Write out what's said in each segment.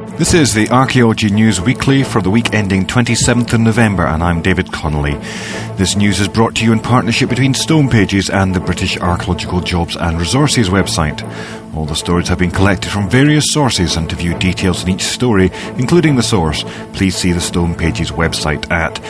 This is the Archaeology News Weekly for the week ending 27th of November, and I'm David Connolly. This news is brought to you in partnership between Stone Pages and the British Archaeological Jobs and Resources website. All the stories have been collected from various sources, and to view details on each story, including the source, please see the Stone Pages website at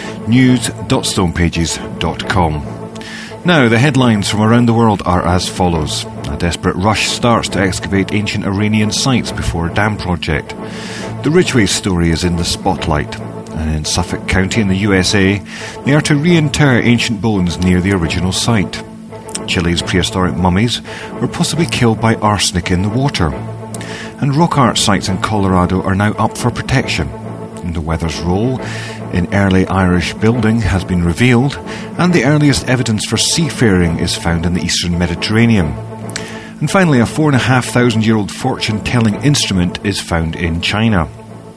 news.stonepages.com. Now, the headlines from around the world are as follows. A desperate rush starts to excavate ancient Iranian sites before a dam project. The Ridgeway story is in the spotlight. And in Suffolk County in the USA, they are to reinter ancient bones near the original site. Chile's prehistoric mummies were possibly killed by arsenic in the water. And rock art sites in Colorado are now up for protection. And the weather's role in early Irish building has been revealed, and the earliest evidence for seafaring is found in the eastern Mediterranean. And finally, a 4,500-year-old fortune-telling instrument is found in China.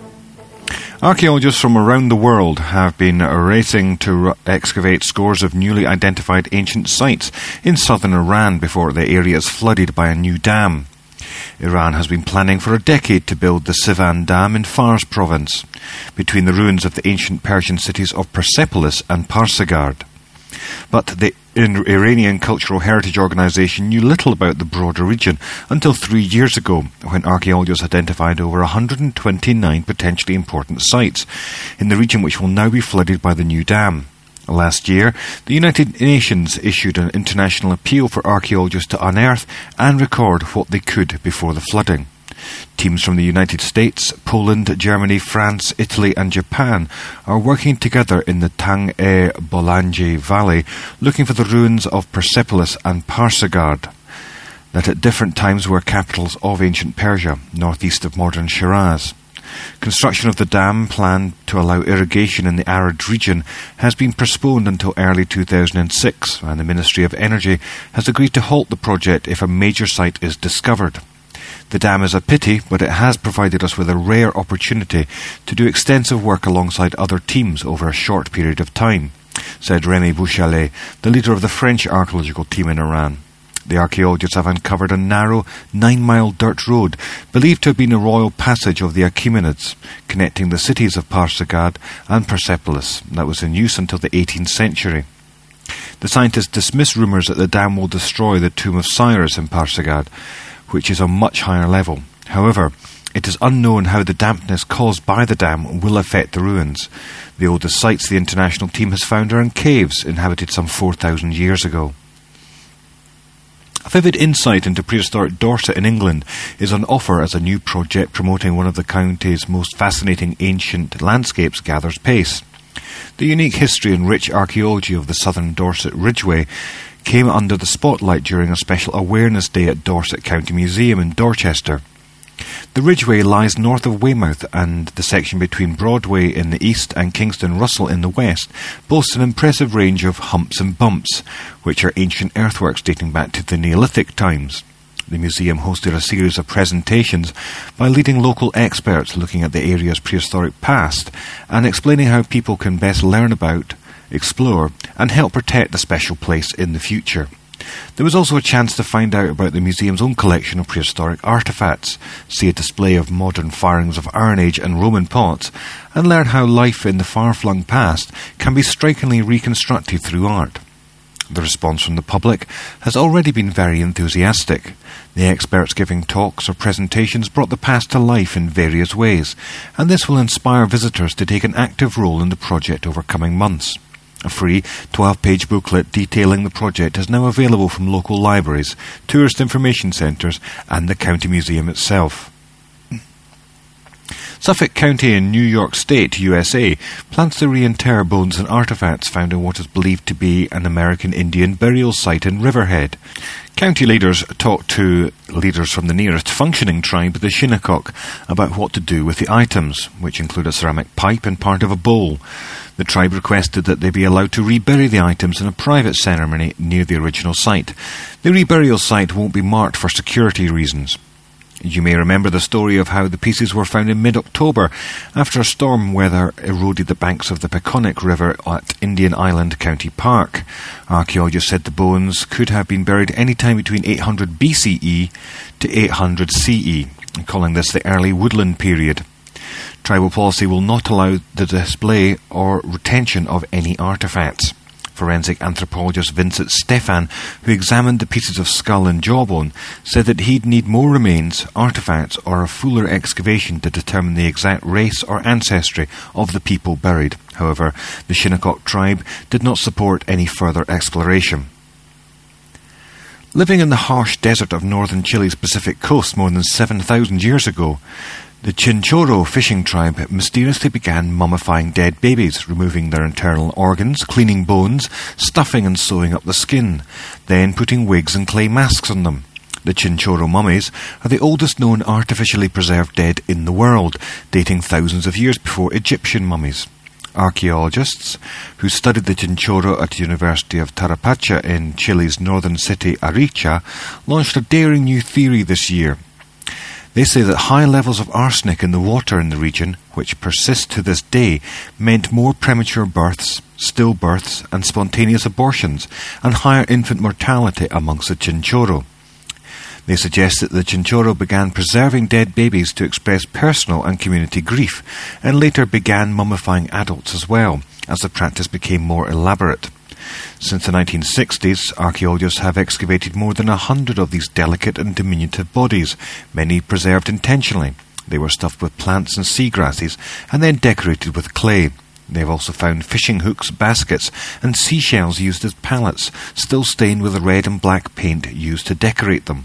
Archaeologists from around the world have been racing to excavate scores of newly identified ancient sites in southern Iran before the area is flooded by a new dam. Iran has been planning for a decade to build the Sivan Dam in Fars province, between the ruins of the ancient Persian cities of Persepolis and Parsegard. But the Iranian Cultural Heritage Organization knew little about the broader region until 3 years ago, when archaeologists identified over 129 potentially important sites in the region which will now be flooded by the new dam. Last year, the United Nations issued an international appeal for archaeologists to unearth and record what they could before the flooding. Teams from the United States, Poland, Germany, France, Italy and Japan are working together in the Tang-e-Bolanje Valley looking for the ruins of Persepolis and Parsegard, that at different times were capitals of ancient Persia, northeast of modern Shiraz. Construction of the dam, planned to allow irrigation in the arid region, has been postponed until early 2006, and the Ministry of Energy has agreed to halt the project if a major site is discovered. The dam is a pity, but it has provided us with a rare opportunity to do extensive work alongside other teams over a short period of time, said Rémi Bouchalet, the leader of the French archaeological team in Iran. The archaeologists have uncovered a narrow 9-mile dirt road believed to have been a royal passage of the Achaemenids, connecting the cities of Parsegard and Persepolis that was in use until the 18th century. The scientists dismiss rumours that the dam will destroy the tomb of Cyrus in Parsegard, which is a much higher level. However, it is unknown how the dampness caused by the dam will affect the ruins. The oldest sites the international team has found are in caves inhabited some 4,000 years ago. A vivid insight into prehistoric Dorset in England is on offer as a new project promoting one of the county's most fascinating ancient landscapes gathers pace. The unique history and rich archaeology of the southern Dorset Ridgeway came under the spotlight during a special awareness day at Dorset County Museum in Dorchester. The Ridgeway lies north of Weymouth, and the section between Broadway in the east and Kingston Russell in the west boasts an impressive range of humps and bumps, which are ancient earthworks dating back to the Neolithic times. The museum hosted a series of presentations by leading local experts looking at the area's prehistoric past and explaining how people can best learn about, explore and help protect the special place in the future. There was also a chance to find out about the museum's own collection of prehistoric artefacts, see a display of modern firings of Iron Age and Roman pots, and learn how life in the far-flung past can be strikingly reconstructed through art. The response from the public has already been very enthusiastic. The experts giving talks or presentations brought the past to life in various ways, and this will inspire visitors to take an active role in the project over coming months. A free 12-page booklet detailing the project is now available from local libraries, tourist information centres and the County Museum itself. Suffolk County in New York State, USA, plans to reinter bones and artefacts found in what is believed to be an American Indian burial site in Riverhead. County leaders talked to leaders from the nearest functioning tribe, the Shinnecock, about what to do with the items, which include a ceramic pipe and part of a bowl. The tribe requested that they be allowed to rebury the items in a private ceremony near the original site. The reburial site won't be marked for security reasons. You may remember the story of how the pieces were found in mid-October after a storm weather eroded the banks of the Peconic River at Indian Island County Park. Archaeologists said the bones could have been buried any time between 800 BCE to 800 CE, calling this the early woodland period. Tribal policy will not allow the display or retention of any artefacts. Forensic anthropologist Vincent Stephan, who examined the pieces of skull and jawbone, said that he'd need more remains, artefacts, or a fuller excavation to determine the exact race or ancestry of the people buried. However, the Shinnecock tribe did not support any further exploration. Living in the harsh desert of northern Chile's Pacific coast more than 7,000 years ago, the Chinchorro fishing tribe mysteriously began mummifying dead babies, removing their internal organs, cleaning bones, stuffing and sewing up the skin, then putting wigs and clay masks on them. The Chinchorro mummies are the oldest known artificially preserved dead in the world, dating thousands of years before Egyptian mummies. Archaeologists who studied the Chinchorro at the University of Tarapacá in Chile's northern city Arica launched a daring new theory this year. They say that high levels of arsenic in the water in the region, which persist to this day, meant more premature births, stillbirths and spontaneous abortions, and higher infant mortality amongst the Chinchorro. They suggest that the Chinchorro began preserving dead babies to express personal and community grief, and later began mummifying adults as well, as the practice became more elaborate. Since the 1960s, archaeologists have excavated more than 100 of these delicate and diminutive bodies, many preserved intentionally. They were stuffed with plants and seagrasses, and then decorated with clay. They have also found fishing hooks, baskets, and seashells used as pallets, still stained with the red and black paint used to decorate them.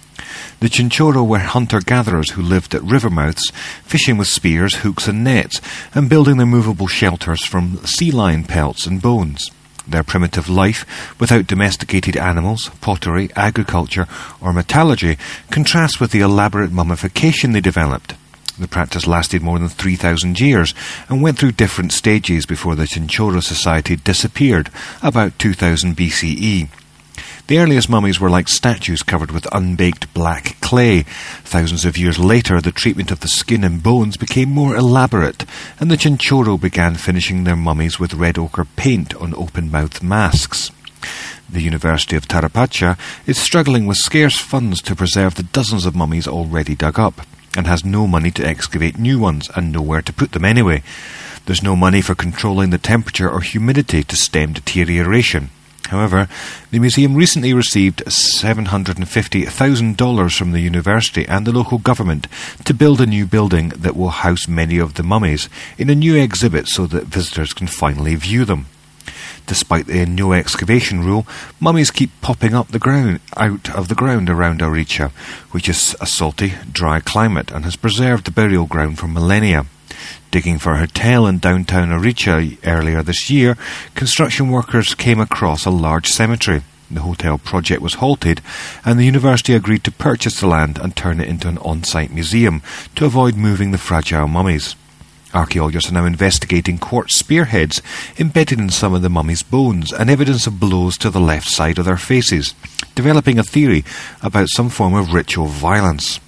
The Chinchorro were hunter-gatherers who lived at river mouths, fishing with spears, hooks and nets, and building their movable shelters from sea lion pelts and bones. Their primitive life, without domesticated animals, pottery, agriculture, or metallurgy, contrasts with the elaborate mummification they developed. The practice lasted more than 3,000 years and went through different stages before the Chinchorro society disappeared, about 2000 BCE. The earliest mummies were like statues covered with unbaked black clay. Thousands of years later, the treatment of the skin and bones became more elaborate, and the Chinchorro began finishing their mummies with red ochre paint on open-mouthed masks. The University of Tarapacá is struggling with scarce funds to preserve the dozens of mummies already dug up, and has no money to excavate new ones and nowhere to put them anyway. There's no money for controlling the temperature or humidity to stem deterioration. However, the museum recently received $750,000 from the university and the local government to build a new building that will house many of the mummies in a new exhibit so that visitors can finally view them. Despite the no excavation rule, mummies keep popping up out of the ground around Arica, which is a salty, dry climate and has preserved the burial ground for millennia. Digging for a hotel in downtown Arica earlier this year, construction workers came across a large cemetery. The hotel project was halted, and the university agreed to purchase the land and turn it into an on-site museum to avoid moving the fragile mummies. Archaeologists are now investigating quartz spearheads embedded in some of the mummies' bones and evidence of blows to the left side of their faces, developing a theory about some form of ritual violence.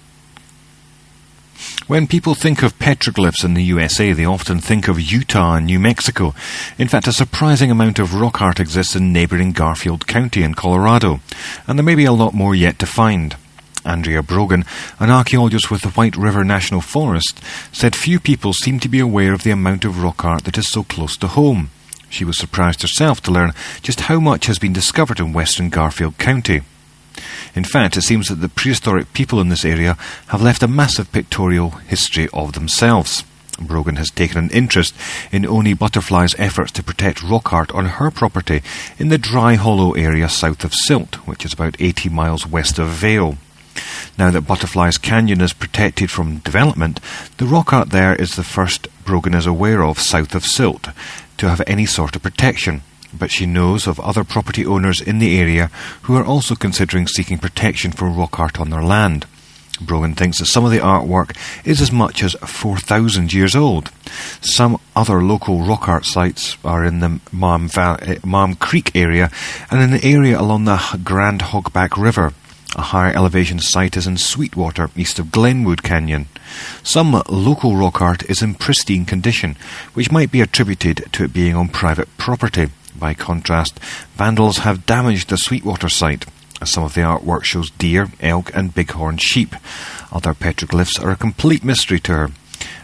When people think of petroglyphs in the USA, they often think of Utah and New Mexico. In fact, a surprising amount of rock art exists in neighbouring Garfield County in Colorado, and there may be a lot more yet to find. Andrea Brogan, an archaeologist with the White River National Forest, said few people seem to be aware of the amount of rock art that is so close to home. She was surprised herself to learn just how much has been discovered in western Garfield County. In fact, it seems that the prehistoric people in this area have left a massive pictorial history of themselves. Brogan has taken an interest in Oni Butterfly's efforts to protect rock art on her property in the Dry Hollow area south of Silt, which is about 80 miles west of Vail. Now that Butterfly's Canyon is protected from development, the rock art there is the first Brogan is aware of south of Silt to have any sort of protection. But she knows of other property owners in the area who are also considering seeking protection for rock art on their land. Brogan thinks that some of the artwork is as much as 4,000 years old. Some other local rock art sites are in the Malm Creek area and in the area along the Grand Hogback River. A higher elevation site is in Sweetwater, east of Glenwood Canyon. Some local rock art is in pristine condition, which might be attributed to it being on private property. By contrast, vandals have damaged the Sweetwater site. Some of the artwork shows deer, elk and bighorn sheep. Other petroglyphs are a complete mystery to her.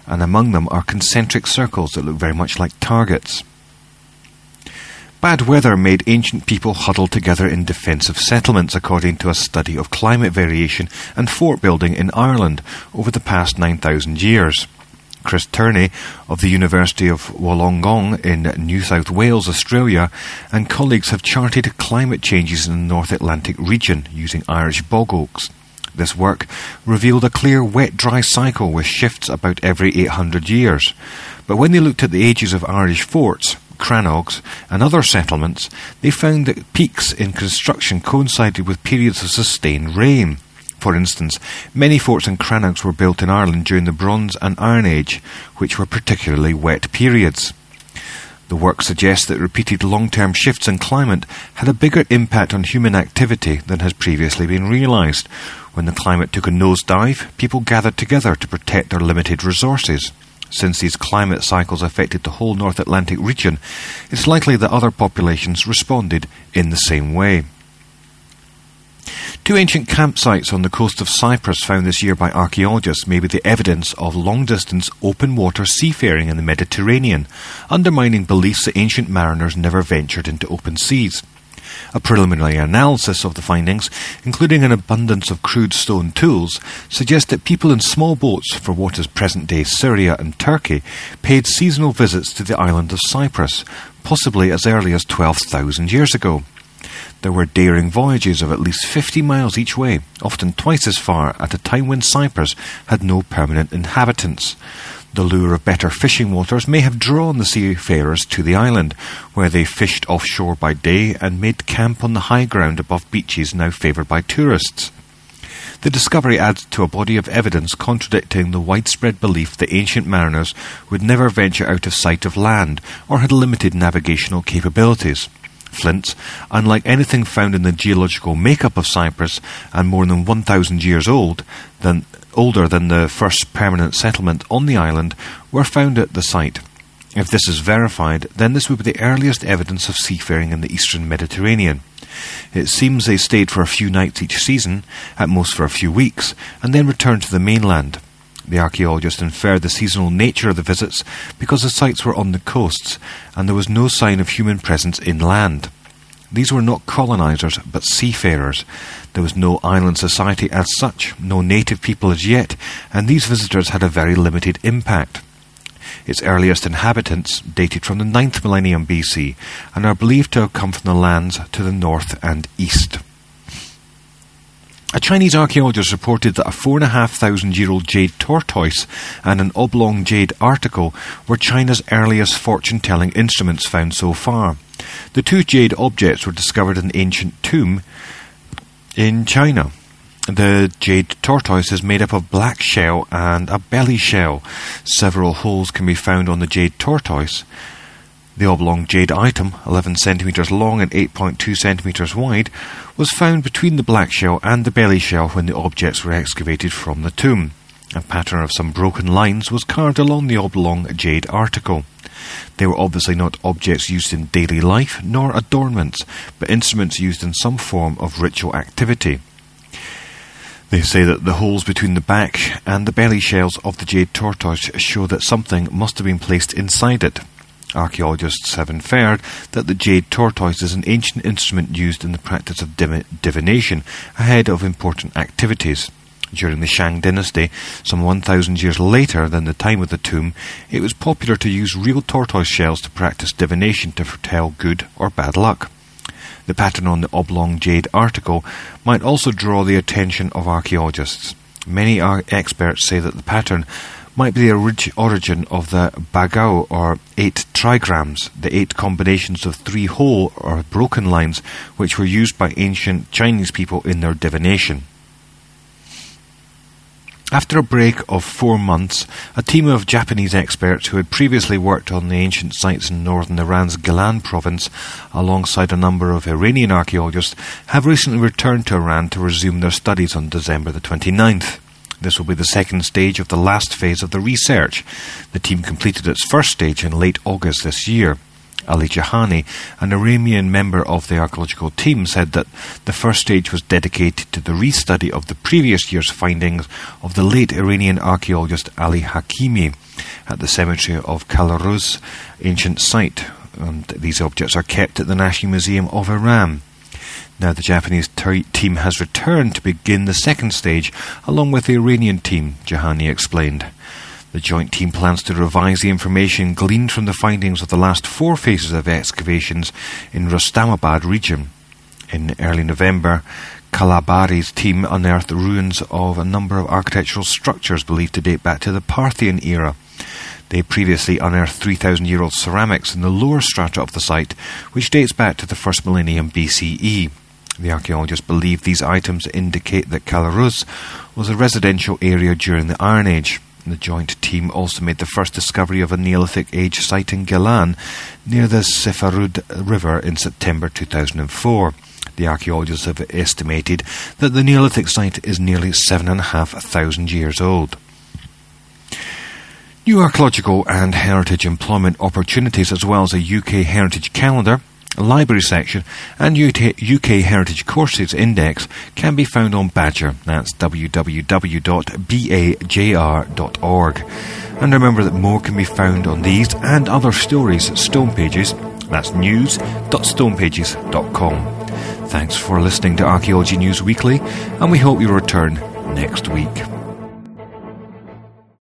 and among them are concentric circles that look very much like targets. Bad weather made ancient people huddle together in defensive settlements, according to a study of climate variation and fort building in Ireland over the past 9,000 years. Chris Turney of the University of Wollongong in New South Wales, Australia, and colleagues have charted climate changes in the North Atlantic region using Irish bog oaks. This work revealed a clear wet-dry cycle with shifts about every 800 years. But when they looked at the ages of Irish forts, crannogs, and other settlements, they found that peaks in construction coincided with periods of sustained rain. For instance, many forts and crannogs were built in Ireland during the Bronze and Iron Age, which were particularly wet periods. The work suggests that repeated long-term shifts in climate had a bigger impact on human activity than has previously been realised. When the climate took a nosedive, people gathered together to protect their limited resources. Since these climate cycles affected the whole North Atlantic region, it's likely that other populations responded in the same way. Two ancient campsites on the coast of Cyprus found this year by archaeologists may be the evidence of long-distance open-water seafaring in the Mediterranean, undermining beliefs that ancient mariners never ventured into open seas. A preliminary analysis of the findings, including an abundance of crude stone tools, suggests that people in small boats for what is present-day Syria and Turkey paid seasonal visits to the island of Cyprus, possibly as early as 12,000 years ago. There were daring voyages of at least 50 miles each way, often twice as far, at a time when Cyprus had no permanent inhabitants. The lure of better fishing waters may have drawn the seafarers to the island, where they fished offshore by day and made camp on the high ground above beaches now favoured by tourists. The discovery adds to a body of evidence contradicting the widespread belief that ancient mariners would never venture out of sight of land or had limited navigational capabilities. Flints, unlike anything found in the geological makeup of Cyprus and more than 1,000 years older than the first permanent settlement on the island, were found at the site. If this is verified, then this would be the earliest evidence of seafaring in the eastern Mediterranean. It seems they stayed for a few nights each season, at most for a few weeks, and then returned to the mainland. The archaeologists inferred the seasonal nature of the visits because the sites were on the coasts and there was no sign of human presence inland. These were not colonisers but seafarers. There was no island society as such, no native people as yet, and these visitors had a very limited impact. Its earliest inhabitants dated from the 9th millennium BC and are believed to have come from the lands to the north and east. A Chinese archaeologist reported that a 4,500-year-old jade tortoise and an oblong jade article were China's earliest fortune-telling instruments found so far. The two jade objects were discovered in an ancient tomb in China. The jade tortoise is made up of black shell and a belly shell. Several holes can be found on the jade tortoise. The oblong jade item, 11 centimetres long and 8.2 centimetres wide, was found between the black shell and the belly shell when the objects were excavated from the tomb. A pattern of some broken lines was carved along the oblong jade article. They were obviously not objects used in daily life, nor adornments, but instruments used in some form of ritual activity. They say that the holes between the back and the belly shells of the jade tortoise show that something must have been placed inside it. Archaeologists have inferred that the jade tortoise is an ancient instrument used in the practice of divination ahead of important activities. During the Shang dynasty, some 1,000 years later than the time of the tomb, it was popular to use real tortoise shells to practice divination to foretell good or bad luck. The pattern on the oblong jade article might also draw the attention of archaeologists. Many experts say that the pattern might be the origin of the bagao, or 8 trigrams, the 8 combinations of 3 whole or broken lines which were used by ancient Chinese people in their divination. After a break of 4 months, a team of Japanese experts who had previously worked on the ancient sites in northern Iran's Gilan province, alongside a number of Iranian archaeologists, have recently returned to Iran to resume their studies on December the 29th. This will be the second stage of the last phase of the research. The team completed its first stage in late August this year. Ali Jahani, an Iranian member of the archaeological team, said that the first stage was dedicated to the restudy of the previous year's findings of the late Iranian archaeologist Ali Hakimi at the cemetery of Kalaruz ancient site, and these objects are kept at the National Museum of Iran. Now the Japanese team has returned to begin the second stage along with the Iranian team, Jahani explained. The joint team plans to revise the information gleaned from the findings of the last 4 phases of excavations in Rustamabad region. In early November, Kalabari's team unearthed the ruins of a number of architectural structures believed to date back to the Parthian era. They previously unearthed 3,000-year-old ceramics in the lower strata of the site, which dates back to the first millennium BCE. The archaeologists believe these items indicate that Kalaruz was a residential area during the Iron Age. The joint team also made the first discovery of a Neolithic age site in Gilan, near the Sefarud River in September 2004. The archaeologists have estimated that the Neolithic site is nearly 7,500 years old. New archaeological and heritage employment opportunities, as well as a UK heritage calendar, a library section and UK Heritage Courses Index can be found on Badger. That's www.bajr.org. And remember that more can be found on these and other stories at Stone Pages. That's news.stonepages.com. Thanks for listening to Archaeology News Weekly, and we hope you'll return next week.